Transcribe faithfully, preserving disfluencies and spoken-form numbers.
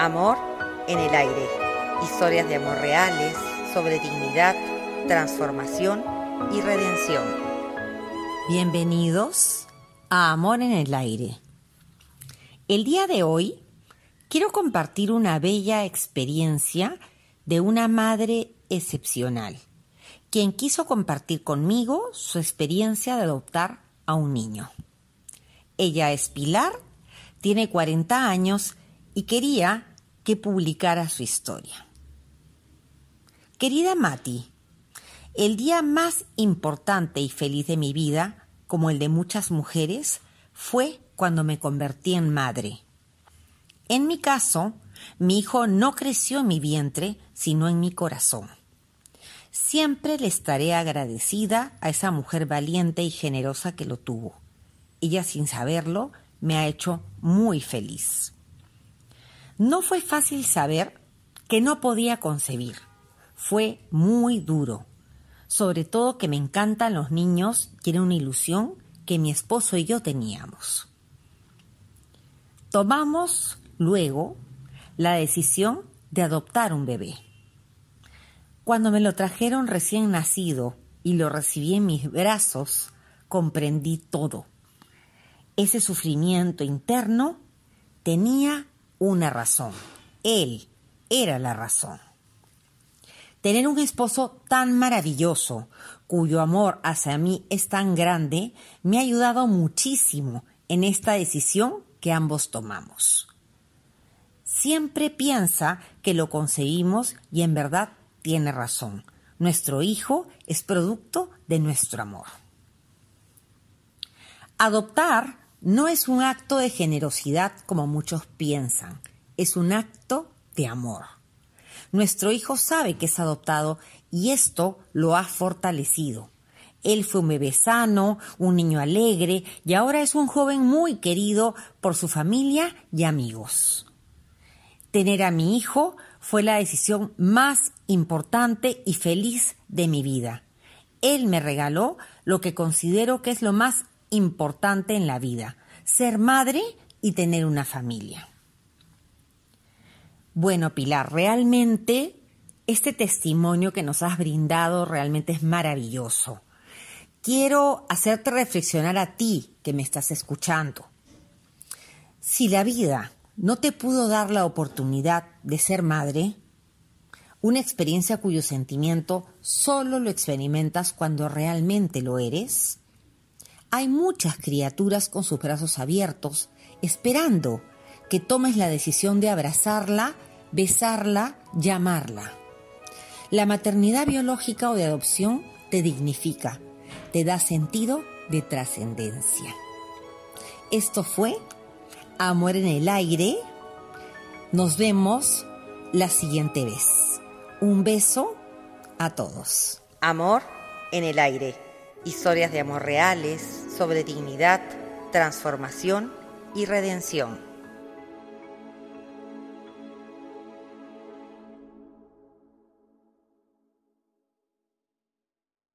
Amor en el aire. Historias de amor reales sobre dignidad, transformación y redención. Bienvenidos a Amor en el aire. El día de hoy quiero compartir una bella experiencia de una madre excepcional, quien quiso compartir conmigo su experiencia de adoptar a un niño. Ella es Pilar, tiene cuarenta años y quería que publicara su historia. Querida Mati, el día más importante y feliz de mi vida, como el de muchas mujeres, fue cuando me convertí en madre. En mi caso, mi hijo no creció en mi vientre, sino en mi corazón. Siempre le estaré agradecida a esa mujer valiente y generosa que lo tuvo. Ella, sin saberlo, me ha hecho muy feliz. No fue fácil saber que no podía concebir. Fue muy duro. Sobre todo que me encantan los niños y era una ilusión que mi esposo y yo teníamos. Tomamos luego la decisión de adoptar un bebé. Cuando me lo trajeron recién nacido y lo recibí en mis brazos, comprendí todo. Ese sufrimiento interno tenía una razón. Él era la razón. Tener un esposo tan maravilloso, cuyo amor hacia mí es tan grande, me ha ayudado muchísimo en esta decisión que ambos tomamos. Siempre piensa que lo conseguimos y en verdad tiene razón. Nuestro hijo es producto de nuestro amor. Adoptar no es un acto de generosidad como muchos piensan, es un acto de amor. Nuestro hijo sabe que es adoptado y esto lo ha fortalecido. Él fue un bebé sano, un niño alegre y ahora es un joven muy querido por su familia y amigos. Tener a mi hijo fue la decisión más importante y feliz de mi vida. Él me regaló lo que considero que es lo más importante en la vida, ser madre y tener una familia. Bueno, Pilar, realmente este testimonio que nos has brindado realmente es maravilloso. Quiero hacerte reflexionar a ti que me estás escuchando. Si la vida no te pudo dar la oportunidad de ser madre, una experiencia cuyo sentimiento solo lo experimentas cuando realmente lo eres, hay muchas criaturas con sus brazos abiertos, esperando que tomes la decisión de abrazarla, besarla, llamarla. La maternidad biológica o de adopción te dignifica, te da sentido de trascendencia. Esto fue Amor en el aire. Nos vemos la siguiente vez. Un beso a todos. Amor en el aire. Historias de amor reales sobre dignidad, transformación y redención.